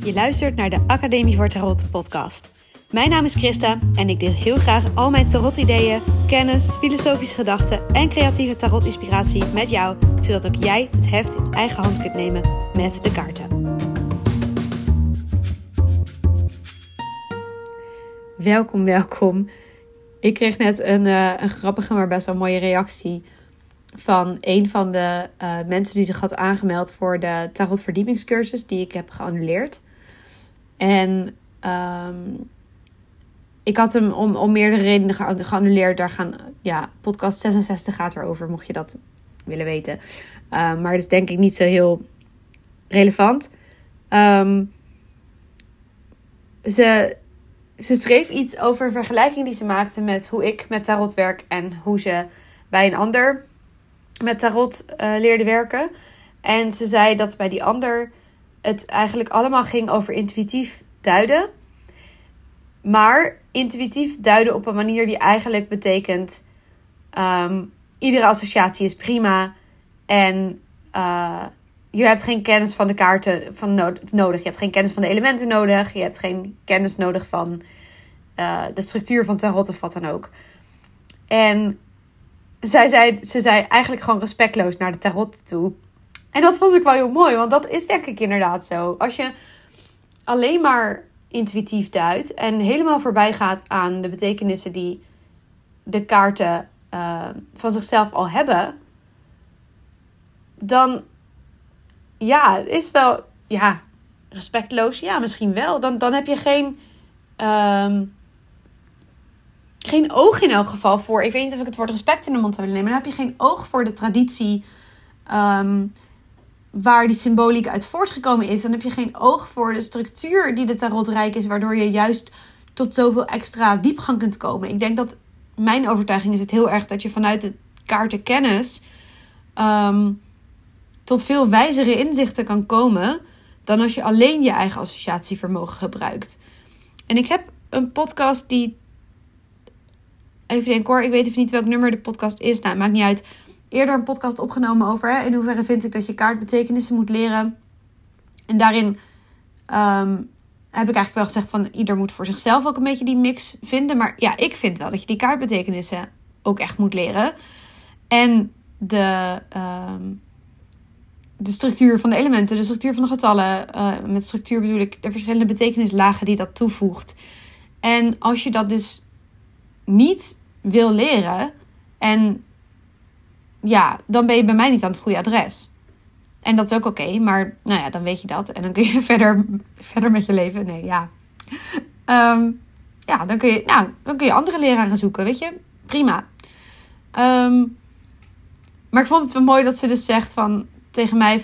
Je luistert naar de Academie voor Tarot podcast. Mijn naam is Christa en ik deel heel graag al mijn tarot-ideeën, kennis, filosofische gedachten en creatieve tarot-inspiratie met jou, zodat ook jij het heft in eigen hand kunt nemen met de kaarten. Welkom. Ik kreeg net een grappige, maar best wel mooie reactie van een van de mensen die zich had aangemeld voor de tarotverdiepingscursus die ik heb geannuleerd. En ik had hem om meerdere redenen geannuleerd. Podcast 66 gaat erover, mocht je dat willen weten. Maar dat is denk ik niet zo heel relevant. Ze schreef iets over een vergelijking die ze maakte met hoe ik met tarot werk en hoe ze bij een ander met tarot leerde werken. En ze zei dat bij die ander het eigenlijk allemaal ging over intuïtief duiden. Maar intuïtief duiden op een manier die eigenlijk betekent iedere associatie is prima. En je hebt geen kennis van de kaarten nodig. Je hebt geen kennis van de elementen nodig. Je hebt geen kennis nodig van de structuur van tarot of wat dan ook. En ze zei eigenlijk gewoon respectloos naar de tarot toe. En dat vond ik wel heel mooi, want dat is denk ik inderdaad zo. Als je alleen maar intuïtief duidt en helemaal voorbij gaat aan de betekenissen die de kaarten van zichzelf al hebben, dan is wel respectloos. Ja, misschien wel. Dan heb je geen oog in elk geval voor. Ik weet niet of ik het woord respect in de mond zou willen nemen. Dan heb je geen oog voor de traditie waar die symboliek uit voortgekomen is. Dan heb je geen oog voor de structuur die de tarot rijk is, waardoor je juist tot zoveel extra diepgang kunt komen. Ik denk dat mijn overtuiging is het heel erg dat je vanuit de kaartenkennis tot veel wijzere inzichten kan komen dan als je alleen je eigen associatievermogen gebruikt. En ik heb een podcast die, even denken hoor, ik weet even niet welk nummer de podcast is. Nou, het maakt niet uit. Eerder een podcast opgenomen over in hoeverre vind ik dat je kaartbetekenissen moet leren. En daarin heb ik eigenlijk wel gezegd van ieder moet voor zichzelf ook een beetje die mix vinden. Maar ja, ik vind wel dat je die kaartbetekenissen ook echt moet leren. En de structuur van de elementen, de structuur van de getallen. Met structuur bedoel ik de verschillende betekenislagen die dat toevoegt. En als je dat dus niet wil leren en dan ben je bij mij niet aan het goede adres. En dat is ook oké, maar dan weet je dat. En dan kun je verder met je leven. Dan kun je andere leraren zoeken, weet je. Prima. Maar ik vond het wel mooi dat ze dus zegt tegen mij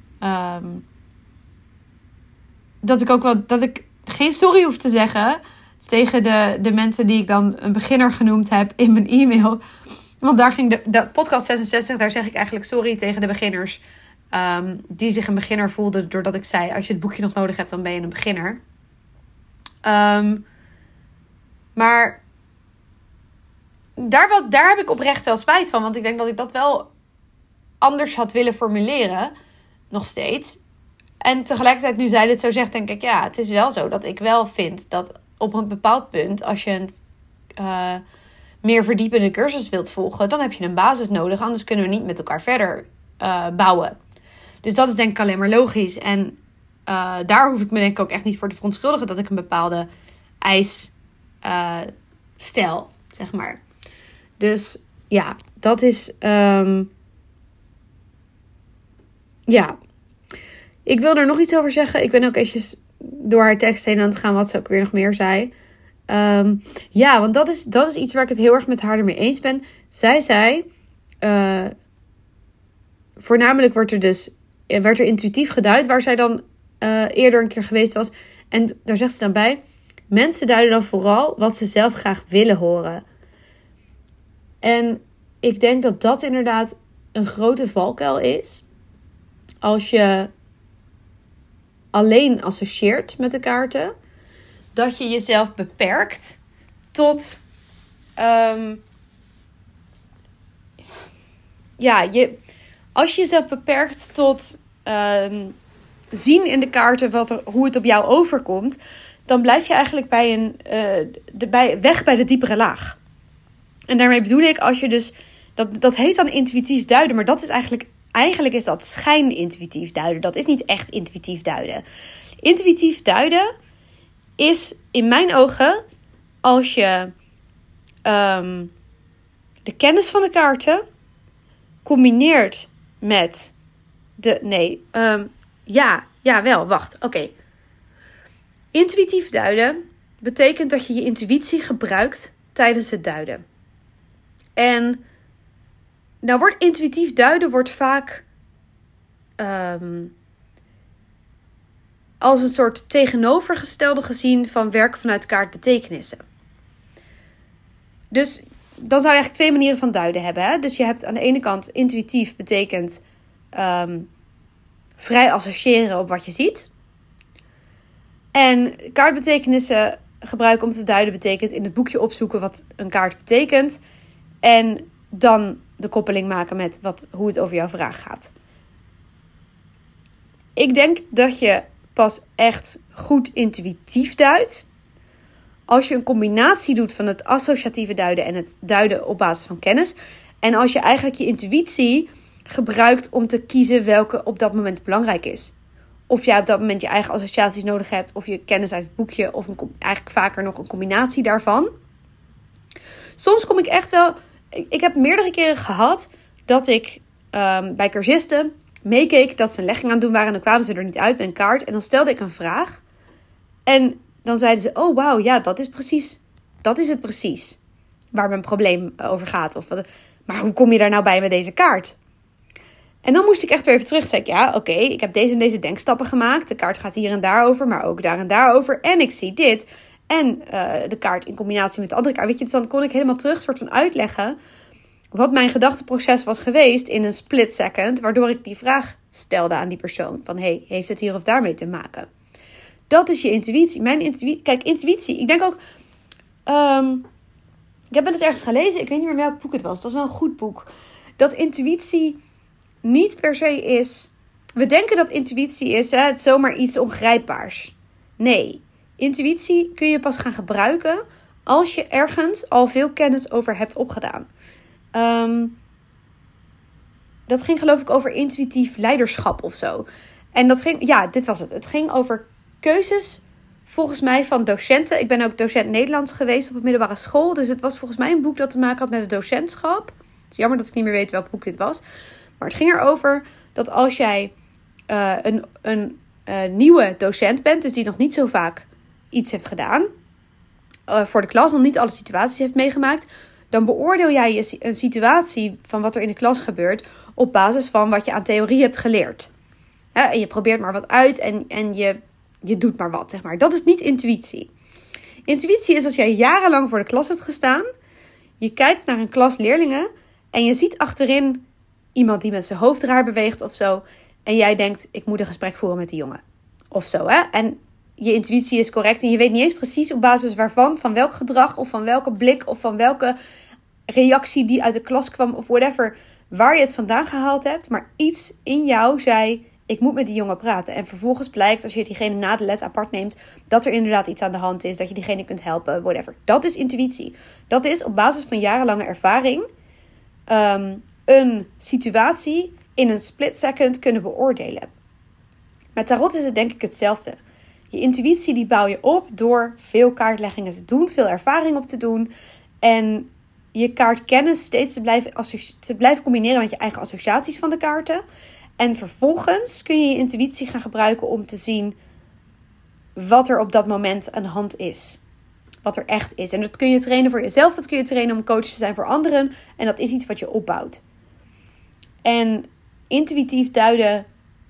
dat ik geen sorry hoef te zeggen tegen de mensen die ik dan een beginner genoemd heb in mijn e-mail. Want daar ging de podcast 66, daar zeg ik eigenlijk sorry tegen de beginners. Die zich een beginner voelden doordat ik zei, als je het boekje nog nodig hebt, dan ben je een beginner. Maar daar heb ik oprecht wel spijt van. Want ik denk dat ik dat wel anders had willen formuleren. Nog steeds. En tegelijkertijd, nu zij dit zo zegt, denk ik, het is wel zo dat ik wel vind dat op een bepaald punt, als je een meer verdiepende cursus wilt volgen, dan heb je een basis nodig. Anders kunnen we niet met elkaar verder bouwen. Dus dat is denk ik alleen maar logisch. En daar hoef ik me denk ik ook echt niet voor te verontschuldigen dat ik een bepaalde eis stel, zeg maar. Dus dat is Ik wil er nog iets over zeggen. Ik ben ook eventjes door haar tekst heen aan het gaan wat ze ook weer nog meer zei. Want dat is iets waar ik het heel erg met haar ermee eens ben. Zij zei, voornamelijk werd er intuïtief geduid, waar zij dan eerder een keer geweest was. En daar zegt ze dan bij, mensen duiden dan vooral wat ze zelf graag willen horen. En ik denk dat dat inderdaad een grote valkuil is. Als je alleen associeert met de kaarten, dat je jezelf beperkt tot als je jezelf beperkt tot zien in de kaarten hoe het op jou overkomt, dan blijf je eigenlijk weg bij de diepere laag. En daarmee bedoel ik, als je dus, dat heet dan intuïtief duiden, maar dat is eigenlijk is dat schijn-intuïtief duiden. Dat is niet echt intuïtief duiden. Intuïtief duiden is in mijn ogen als je de kennis van de kaarten combineert met Oké. Intuïtief duiden betekent dat je je intuïtie gebruikt tijdens het duiden. En nou wordt intuïtief duiden vaak als een soort tegenovergestelde gezien van werken vanuit kaartbetekenissen. Dus dan zou je eigenlijk twee manieren van duiden hebben. Hè? Dus je hebt aan de ene kant intuïtief betekent vrij associëren op wat je ziet. En kaartbetekenissen gebruiken om te duiden betekent in het boekje opzoeken wat een kaart betekent. En dan de koppeling maken met hoe het over jouw vraag gaat. Ik denk dat je pas echt goed intuïtief duidt als je een combinatie doet van het associatieve duiden en het duiden op basis van kennis. En als je eigenlijk je intuïtie gebruikt om te kiezen welke op dat moment belangrijk is. Of jij op dat moment je eigen associaties nodig hebt, of je kennis uit het boekje, of eigenlijk vaker nog een combinatie daarvan. Soms kom ik echt wel. Ik heb meerdere keren gehad dat ik bij cursisten meekeek dat ze een legging aan het doen waren en dan kwamen ze er niet uit met een kaart. En dan stelde ik een vraag. En dan zeiden ze, oh wauw, ja, dat is het precies waar mijn probleem over gaat. Maar hoe kom je daar nou bij met deze kaart? En dan moest ik echt weer even terug. Zei ik, ja, oké, ik heb deze en deze denkstappen gemaakt. De kaart gaat hier en daar over, maar ook daar en daar over. En ik zie dit. En de kaart in combinatie met de andere kaart. Weet je, dus dan kon ik helemaal terug soort van uitleggen wat mijn gedachteproces was geweest in een split second. Waardoor ik die vraag stelde aan die persoon. Van, heeft het hier of daarmee te maken? Dat is je intuïtie. Kijk, intuïtie. Ik denk ook. Ik heb wel eens ergens gelezen. Ik weet niet meer welk boek het was. Het was wel een goed boek. Dat intuïtie niet per se is. We denken dat intuïtie is het zomaar iets ongrijpbaars. Nee. Intuïtie kun je pas gaan gebruiken als je ergens al veel kennis over hebt opgedaan. Dat ging geloof ik over intuïtief leiderschap of zo. En dat ging, ja, dit was het. Het ging over keuzes volgens mij van docenten. Ik ben ook docent Nederlands geweest op een middelbare school. Dus het was volgens mij een boek dat te maken had met het docentschap. Het is jammer dat ik niet meer weet welk boek dit was. Maar het ging erover dat als jij een nieuwe docent bent, dus die nog niet zo vaak iets heeft gedaan, voor de klas nog niet alle situaties heeft meegemaakt, dan beoordeel jij een situatie van wat er in de klas gebeurt op basis van wat je aan theorie hebt geleerd. En je probeert maar wat uit en je doet maar wat, zeg maar. Dat is niet intuïtie. Intuïtie is als jij jarenlang voor de klas hebt gestaan, je kijkt naar een klas leerlingen en je ziet achterin iemand die met zijn hoofd raar beweegt of zo. En jij denkt, ik moet een gesprek voeren met die jongen. Of zo, hè. En je intuïtie is correct. En je weet niet eens precies op basis waarvan. Van welk gedrag of van welke blik of van welke reactie die uit de klas kwam. Of whatever. Waar je het vandaan gehaald hebt. Maar iets in jou zei, ik moet met die jongen praten. En vervolgens blijkt, als je diegene na de les apart neemt, dat er inderdaad iets aan de hand is. Dat je diegene kunt helpen, whatever. Dat is intuïtie. Dat is op basis van jarenlange ervaring een situatie in een split second kunnen beoordelen. Met tarot is het denk ik hetzelfde. Je intuïtie die bouw je op door veel kaartleggingen te doen, veel ervaring op te doen en je kaartkennis steeds te blijven combineren met je eigen associaties van de kaarten. En vervolgens kun je je intuïtie gaan gebruiken om te zien wat er op dat moment aan de hand is. Wat er echt is. En dat kun je trainen voor jezelf, dat kun je trainen om coach te zijn voor anderen. En dat is iets wat je opbouwt. En intuïtief duiden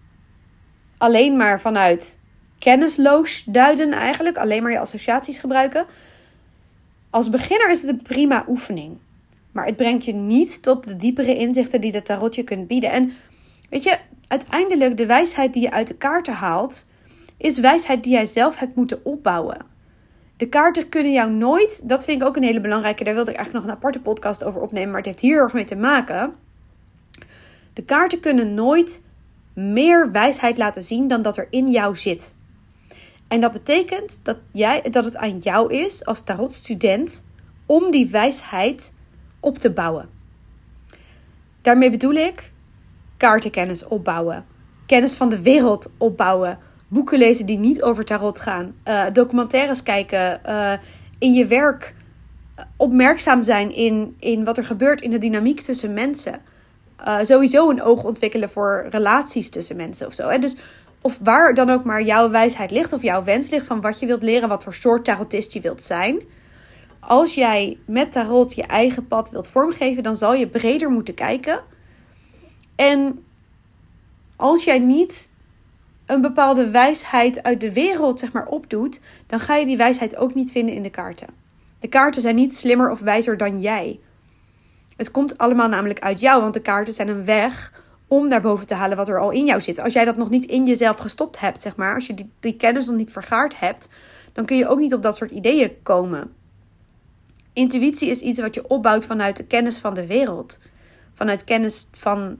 alleen maar vanuit kennisloos duiden eigenlijk. Alleen maar je associaties gebruiken. Als beginner is het een prima oefening. Maar het brengt je niet tot de diepere inzichten die de tarot je kunt bieden. En weet je, uiteindelijk de wijsheid die je uit de kaarten haalt, is wijsheid die jij zelf hebt moeten opbouwen. De kaarten kunnen jou nooit, dat vind ik ook een hele belangrijke, daar wilde ik eigenlijk nog een aparte podcast over opnemen, maar het heeft hier erg mee te maken. De kaarten kunnen nooit meer wijsheid laten zien dan dat er in jou zit. En dat betekent dat het aan jou is als tarotstudent om die wijsheid op te bouwen. Daarmee bedoel ik kaartenkennis opbouwen, kennis van de wereld opbouwen, boeken lezen die niet over tarot gaan, documentaires kijken, in je werk opmerkzaam zijn in wat er gebeurt in de dynamiek tussen mensen. Sowieso een oog ontwikkelen voor relaties tussen mensen of zo. En dus, of waar dan ook maar jouw wijsheid ligt of jouw wens ligt van wat je wilt leren, wat voor soort tarotist je wilt zijn. Als jij met tarot je eigen pad wilt vormgeven, dan zal je breder moeten kijken. En als jij niet een bepaalde wijsheid uit de wereld, zeg maar, opdoet, dan ga je die wijsheid ook niet vinden in de kaarten. De kaarten zijn niet slimmer of wijzer dan jij. Het komt allemaal namelijk uit jou, want de kaarten zijn een weg om naar boven te halen wat er al in jou zit. Als jij dat nog niet in jezelf gestopt hebt, zeg maar, als je die kennis nog niet vergaard hebt, dan kun je ook niet op dat soort ideeën komen. Intuïtie is iets wat je opbouwt vanuit de kennis van de wereld. Vanuit kennis van,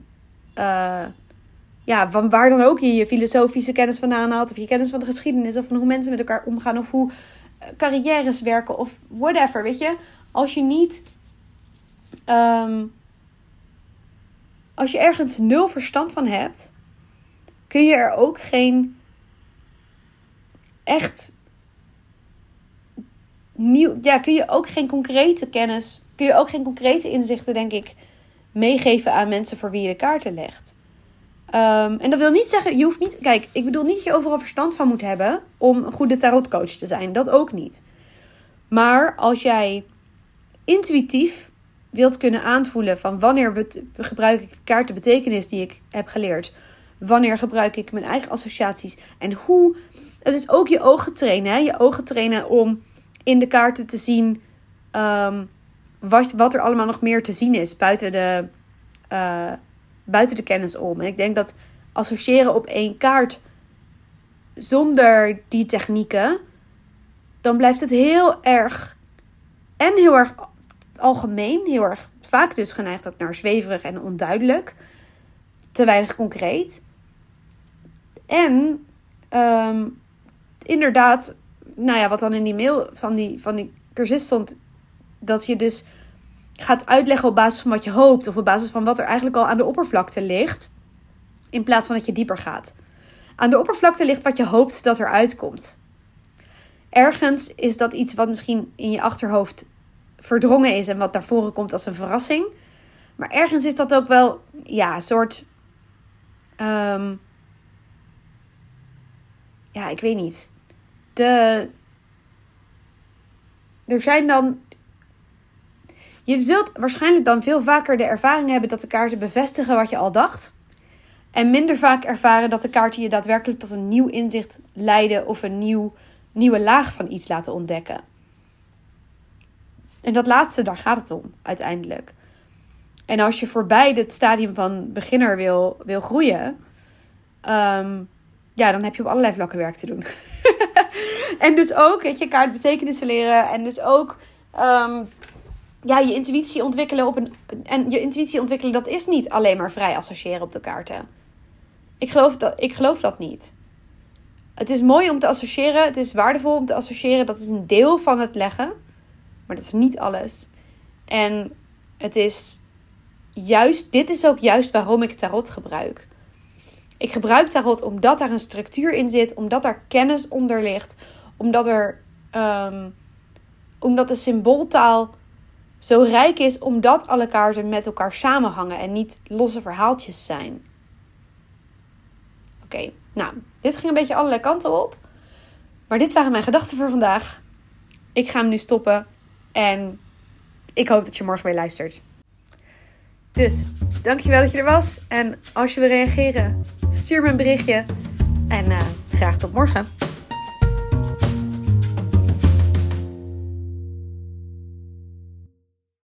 van waar dan ook je filosofische kennis vandaan haalt, of je kennis van de geschiedenis, of van hoe mensen met elkaar omgaan, of hoe carrières werken, of whatever, weet je. Als je niet, als je ergens 0 verstand van hebt, kun je er ook geen echt kun je ook geen concrete kennis, kun je ook geen concrete inzichten, denk ik, meegeven aan mensen voor wie je de kaarten legt. En dat wil niet zeggen, je hoeft niet, kijk, ik bedoel niet dat je overal verstand van moet hebben om een goede tarotcoach te zijn. Dat ook niet. Maar als jij intuïtief wilt kunnen aanvoelen van wanneer gebruik ik de kaartenbetekenis die ik heb geleerd, wanneer gebruik ik mijn eigen associaties en hoe, het is ook je ogen trainen, hè? Je ogen trainen om in de kaarten te zien wat er allemaal nog meer te zien is buiten de kennis om. En ik denk dat associëren op 1 kaart zonder die technieken, dan blijft het heel erg algemeen, heel erg vaak dus geneigd ook naar zweverig en onduidelijk, te weinig concreet. En inderdaad, wat dan in die mail van die cursist stond, dat je dus gaat uitleggen op basis van wat je hoopt, of op basis van wat er eigenlijk al aan de oppervlakte ligt, in plaats van dat je dieper gaat. Aan de oppervlakte ligt wat je hoopt dat er uitkomt. Ergens is dat iets wat misschien in je achterhoofd verdrongen is en wat naar voren komt als een verrassing. Maar ergens is dat ook wel, een soort, ik weet niet. Er zijn dan, je zult waarschijnlijk dan veel vaker de ervaring hebben dat de kaarten bevestigen wat je al dacht. En minder vaak ervaren dat de kaarten je daadwerkelijk tot een nieuw inzicht leiden of een nieuwe laag van iets laten ontdekken. En dat laatste, daar gaat het om, uiteindelijk. En als je voorbij dit stadium van beginner wil groeien, dan heb je op allerlei vlakken werk te doen. En dus ook, weet je, kaartbetekenissen leren. En dus ook, je intuïtie ontwikkelen en je intuïtie ontwikkelen, dat is niet alleen maar vrij associëren op de kaarten. Ik geloof dat niet. Het is mooi om te associëren. Het is waardevol om te associëren. Dat is een deel van het leggen. Maar dat is niet alles. En dit is ook juist waarom ik tarot gebruik. Ik gebruik tarot omdat daar een structuur in zit. Omdat daar kennis onder ligt. Omdat de symbooltaal zo rijk is. Omdat alle kaarten met elkaar samenhangen. En niet losse verhaaltjes zijn. Oké, dit ging een beetje allerlei kanten op. Maar dit waren mijn gedachten voor vandaag. Ik ga hem nu stoppen. En ik hoop dat je morgen weer luistert. Dus, dankjewel dat je er was. En als je wil reageren, stuur me een berichtje. En graag tot morgen.